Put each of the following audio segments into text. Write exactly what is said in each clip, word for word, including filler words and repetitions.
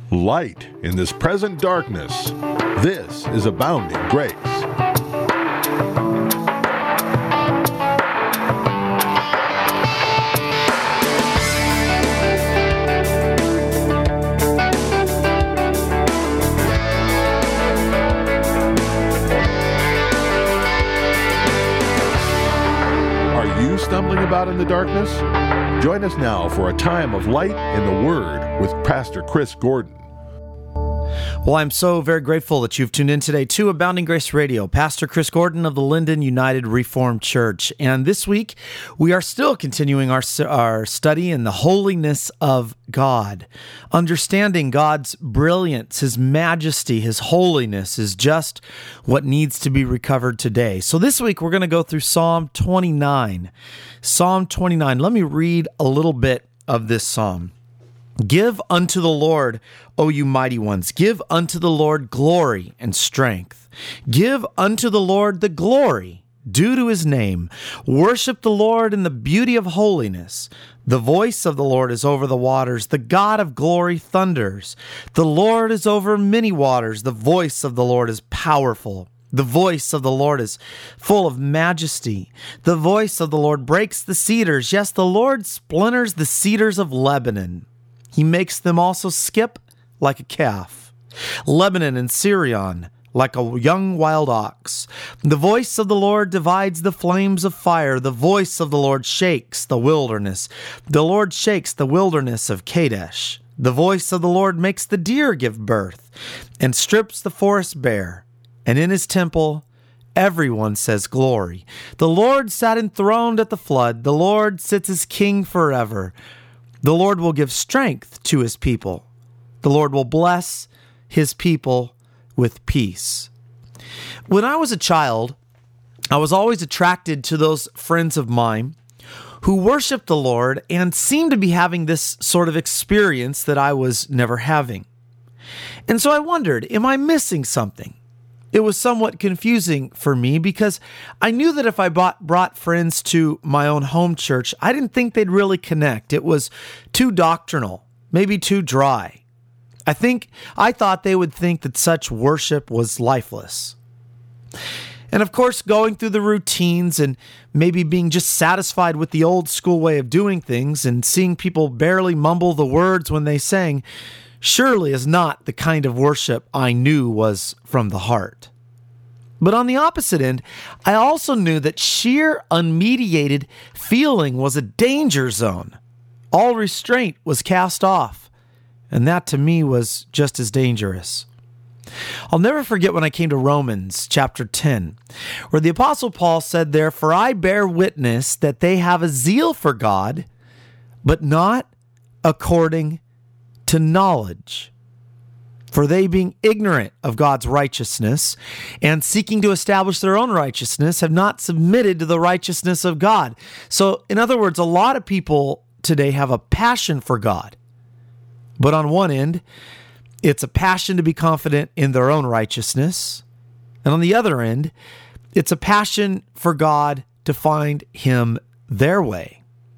Light in this present darkness. This is Abounding Grace. Are you stumbling about in the darkness? Join us now for a time of light in the Word with Pastor Chris Gordon. Well, I'm so very grateful that you've tuned in today to Abounding Grace Radio. Pastor Chris Gordon of the Linden United Reformed Church. And this week, we are still continuing our, our study in the holiness of God. Understanding God's brilliance, His majesty, His holiness is just what needs to be recovered today. So this week, we're going to go through Psalm twenty-nine. Psalm twenty-nine. Let me read a little bit of this psalm. Give unto the Lord, O you mighty ones. Give unto the Lord glory and strength. Give unto the Lord the glory due to His name. Worship the Lord in the beauty of holiness. The voice of the Lord is over the waters. The God of glory thunders. The Lord is over many waters. The voice of the Lord is powerful. The voice of the Lord is full of majesty. The voice of the Lord breaks the cedars. Yes, the Lord splinters the cedars of Lebanon. He makes them also skip like a calf. Lebanon and Sirion like a young wild ox. The voice of the Lord divides the flames of fire. The voice of the Lord shakes the wilderness. The Lord shakes the wilderness of Kadesh. The voice of the Lord makes the deer give birth and strips the forest bare. And in His temple, everyone says glory. The Lord sat enthroned at the flood. The Lord sits as king forever. The Lord will give strength to His people. The Lord will bless His people with peace. When I was a child, I was always attracted to those friends of mine who worshiped the Lord and seemed to be having this sort of experience that I was never having. And so I wondered, am I missing something? It was somewhat confusing for me because I knew that if I brought, brought friends to my own home church, I didn't think they'd really connect. It was too doctrinal, maybe too dry. I think I thought they would think that such worship was lifeless. And of course, going through the routines and maybe being just satisfied with the old school way of doing things and seeing people barely mumble the words when they sang surely is not the kind of worship I knew was from the heart. But on the opposite end, I also knew that sheer unmediated feeling was a danger zone. All restraint was cast off, and that to me was just as dangerous. I'll never forget when I came to Romans chapter ten, where the Apostle Paul said there, "For I bear witness that they have a zeal for God, but not according to knowledge. For they, being ignorant of God's righteousness and seeking to establish their own righteousness, have not submitted to the righteousness of God." So, in other words, a lot of people today have a passion for God. But on one end, it's a passion to be confident in their own righteousness. And on the other end, it's a passion for God to find Him their way.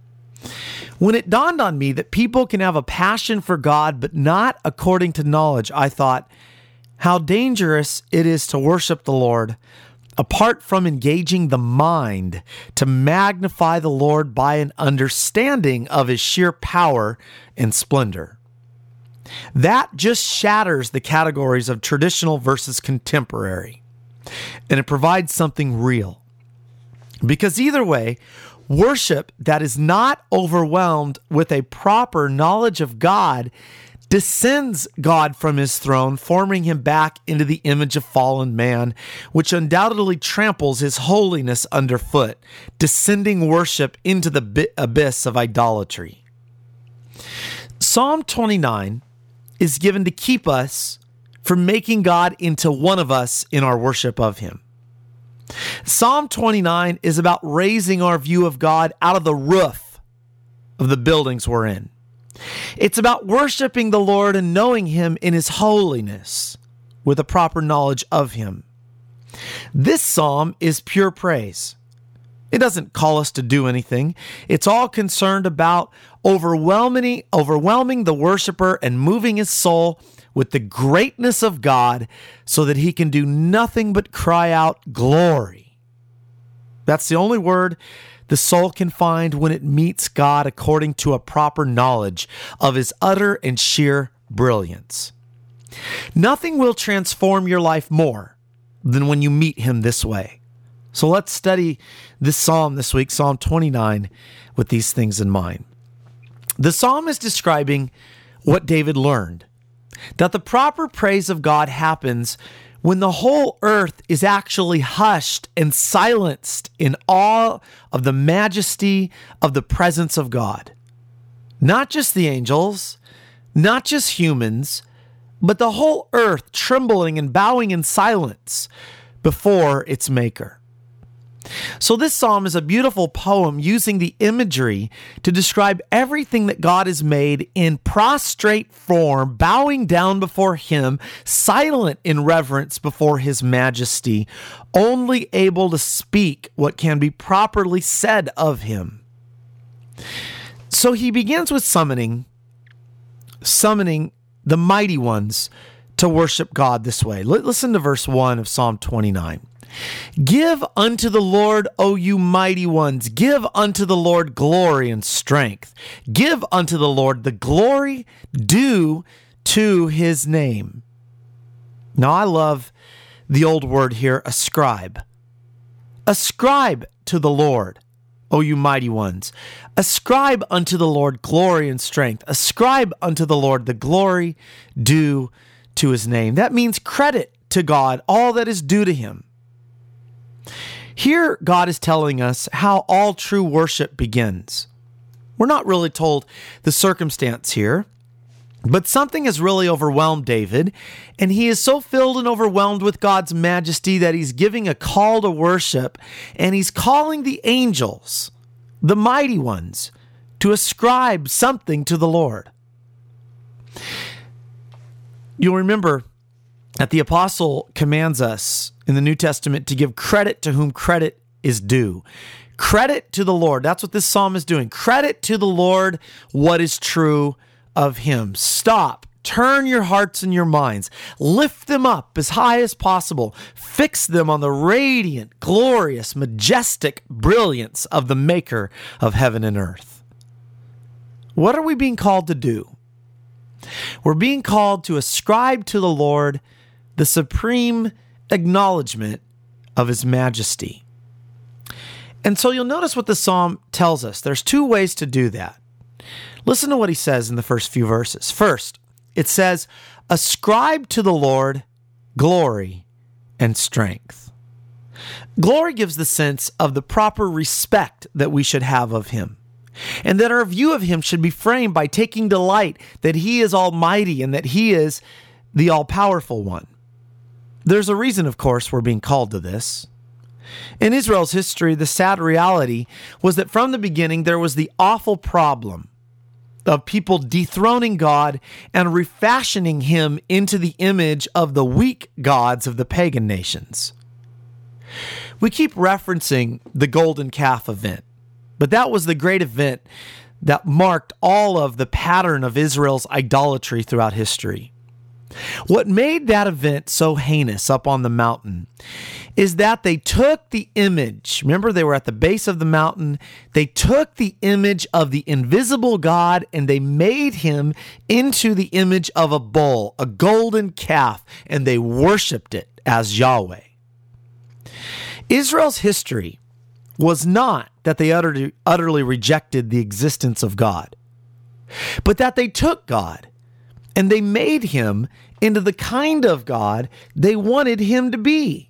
When it dawned on me that people can have a passion for God, but not according to knowledge, I thought how dangerous it is to worship the Lord apart from engaging the mind to magnify the Lord by an understanding of His sheer power and splendor. That just shatters the categories of traditional versus contemporary, and it provides something real. Because either way, worship that is not overwhelmed with a proper knowledge of God descends God from His throne, forming Him back into the image of fallen man, which undoubtedly tramples His holiness underfoot, descending worship into the abyss of idolatry. Psalm twenty-nine is given to keep us from making God into one of us in our worship of Him. Psalm twenty-nine is about raising our view of God out of the roof of the buildings we're in. It's about worshiping the Lord and knowing Him in His holiness with a proper knowledge of Him. This psalm is pure praise. It doesn't call us to do anything. It's all concerned about overwhelming, overwhelming the worshiper and moving his soul with the greatness of God so that he can do nothing but cry out glory. That's the only word the soul can find when it meets God according to a proper knowledge of his utter and sheer brilliance. Nothing will transform your life more than when you meet him this way. So let's study this psalm this week, Psalm twenty-nine, with these things in mind. The psalm is describing what David learned, that the proper praise of God happens when the whole earth is actually hushed and silenced in awe of the majesty of the presence of God. Not just the angels, not just humans, but the whole earth trembling and bowing in silence before its maker. So this psalm is a beautiful poem using the imagery to describe everything that God has made in prostrate form, bowing down before him, silent in reverence before his majesty, only able to speak what can be properly said of him. So he begins with summoning, summoning the mighty ones to worship God this way. Listen to verse one of Psalm twenty-nine. Give unto the Lord, O you mighty ones. Give unto the Lord glory and strength. Give unto the Lord the glory due to his name. Now, I love the old word here, ascribe. Ascribe to the Lord, O you mighty ones. Ascribe unto the Lord glory and strength. Ascribe unto the Lord the glory due to his name. That means credit to God all that is due to him. Here, God is telling us how all true worship begins. We're not really told the circumstance here, but something has really overwhelmed David, and he is so filled and overwhelmed with God's majesty that he's giving a call to worship, and he's calling the angels, the mighty ones, to ascribe something to the Lord. You'll remember that the apostle commands us in the New Testament to give credit to whom credit is due. Credit to the Lord. That's what this psalm is doing. Credit to the Lord what is true of him. Stop. Turn your hearts and your minds. Lift them up as high as possible. Fix them on the radiant, glorious, majestic brilliance of the Maker of heaven and earth. What are we being called to do? We're being called to ascribe to the Lord the supreme acknowledgement of his majesty. And so you'll notice what the psalm tells us. There's two ways to do that. Listen to what he says in the first few verses. First, it says, ascribe to the Lord glory and strength. Glory gives the sense of the proper respect that we should have of him, and that our view of him should be framed by taking delight that he is almighty and that he is the all-powerful one. There's a reason, of course, we're being called to this. In Israel's history, the sad reality was that from the beginning, there was the awful problem of people dethroning God and refashioning him into the image of the weak gods of the pagan nations. We keep referencing the golden calf event, but that was the great event that marked all of the pattern of Israel's idolatry throughout history. What made that event so heinous up on the mountain is that they took the image. Remember, they were at the base of the mountain. They took the image of the invisible God and they made him into the image of a bull, a golden calf, and they worshiped it as Yahweh. Israel's history was not that they utterly, utterly rejected the existence of God, but that they took God and they made him into the kind of God they wanted him to be.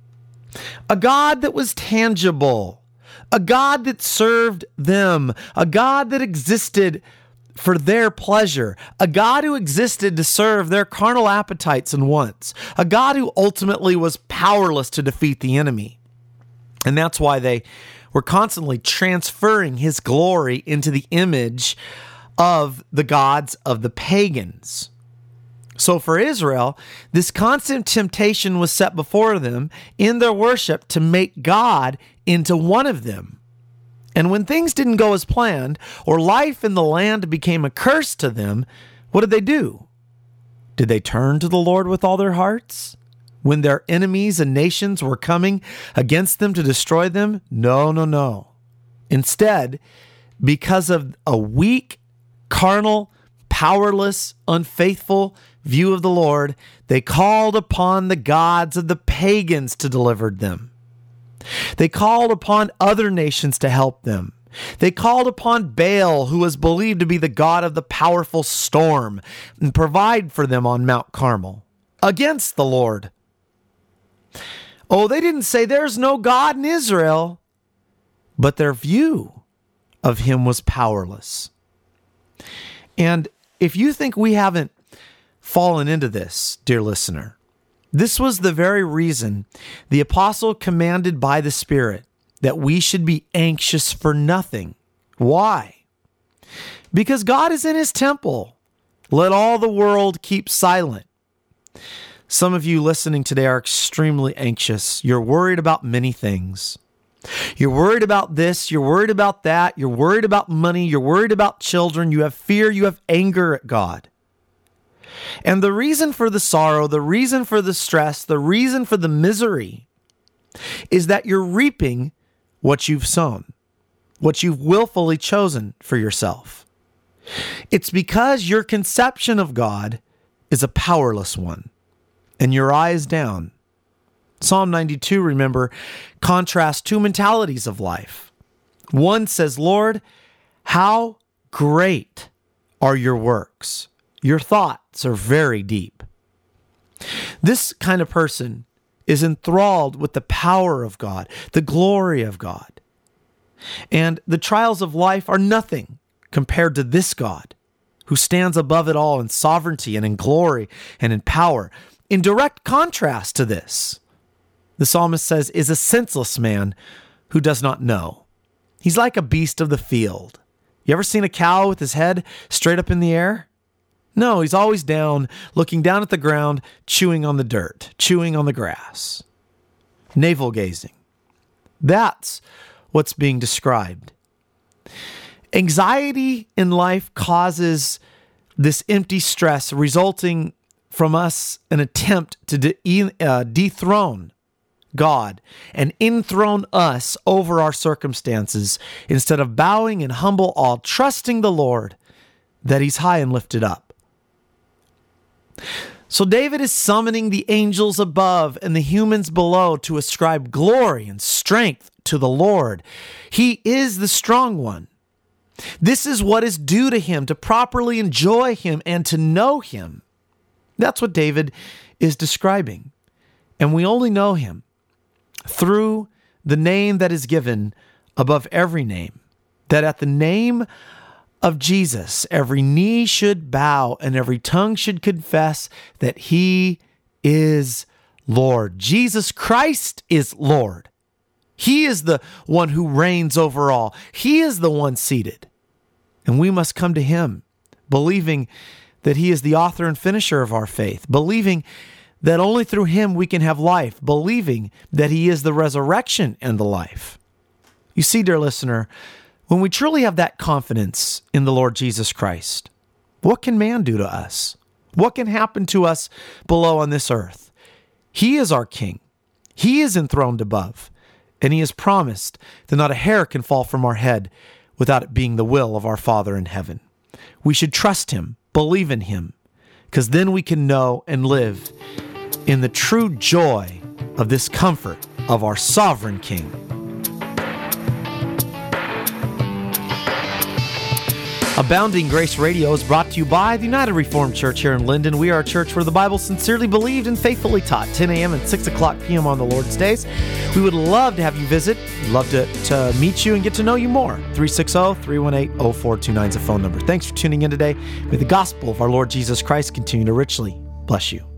A God that was tangible, a God that served them, a God that existed for their pleasure, a God who existed to serve their carnal appetites and wants, a God who ultimately was powerless to defeat the enemy. And that's why they were constantly transferring his glory into the image of the gods of the pagans. So for Israel, this constant temptation was set before them in their worship to make God into one of them. And when things didn't go as planned, or life in the land became a curse to them, what did they do? Did they turn to the Lord with all their hearts? When their enemies and nations were coming against them to destroy them? No, no, no. Instead, because of a weak, carnal, powerless, unfaithful view of the Lord, they called upon the gods of the pagans to deliver them. They called upon other nations to help them. They called upon Baal, who was believed to be the god of the powerful storm, and provide for them on Mount Carmel against the Lord. Oh, they didn't say there's no God in Israel, but their view of him was powerless. And if you think we haven't fallen into this, dear listener, this was the very reason the apostle commanded by the Spirit that we should be anxious for nothing. Why? Because God is in his temple. Let all the world keep silent. Some of you listening today are extremely anxious. You're worried about many things. You're worried about this. You're worried about that. You're worried about money. You're worried about children. You have fear. You have anger at God. And the reason for the sorrow, the reason for the stress, the reason for the misery is that you're reaping what you've sown, what you've willfully chosen for yourself. It's because your conception of God is a powerless one and your eye is down. Psalm ninety-two, remember, contrasts two mentalities of life. One says, Lord, how great are your works. Your thoughts are very deep. This kind of person is enthralled with the power of God, the glory of God. And the trials of life are nothing compared to this God who stands above it all in sovereignty and in glory and in power. In direct contrast to this, the psalmist says, is a senseless man who does not know. He's like a beast of the field. You ever seen a cow with his head straight up in the air? No, he's always down, looking down at the ground, chewing on the dirt, chewing on the grass. Navel gazing. That's what's being described. Anxiety in life causes this empty stress, resulting from us an attempt to de- uh, dethrone God and enthrone us over our circumstances instead of bowing in humble awe, trusting the Lord that he's high and lifted up. So David is summoning the angels above and the humans below to ascribe glory and strength to the Lord. He is the strong one. This is what is due to him, to properly enjoy him and to know him. That's what David is describing. And we only know him through the name that is given above every name, that at the name of Jesus, every knee should bow and every tongue should confess that he is Lord. Jesus Christ is Lord. He is the one who reigns over all. He is the one seated. And we must come to him, believing that he is the author and finisher of our faith, believing that only through him we can have life, believing that he is the resurrection and the life. You see, dear listener, when we truly have that confidence in the Lord Jesus Christ, what can man do to us? What can happen to us below on this earth? He is our King. He is enthroned above, and he has promised that not a hair can fall from our head without it being the will of our Father in heaven. We should trust him, believe in him, because then we can know and live in the true joy of this comfort of our sovereign King. Abounding Grace Radio is brought to you by the United Reformed Church here in Linden. We are a church where the Bible is sincerely believed and faithfully taught, ten a.m. and six o'clock p.m. on the Lord's days. We would love to have you visit. We'd love to, to meet you and get to know you more. three six zero, three one eight, zero four two nine is the phone number. Thanks for tuning in today. May the gospel of our Lord Jesus Christ continue to richly bless you.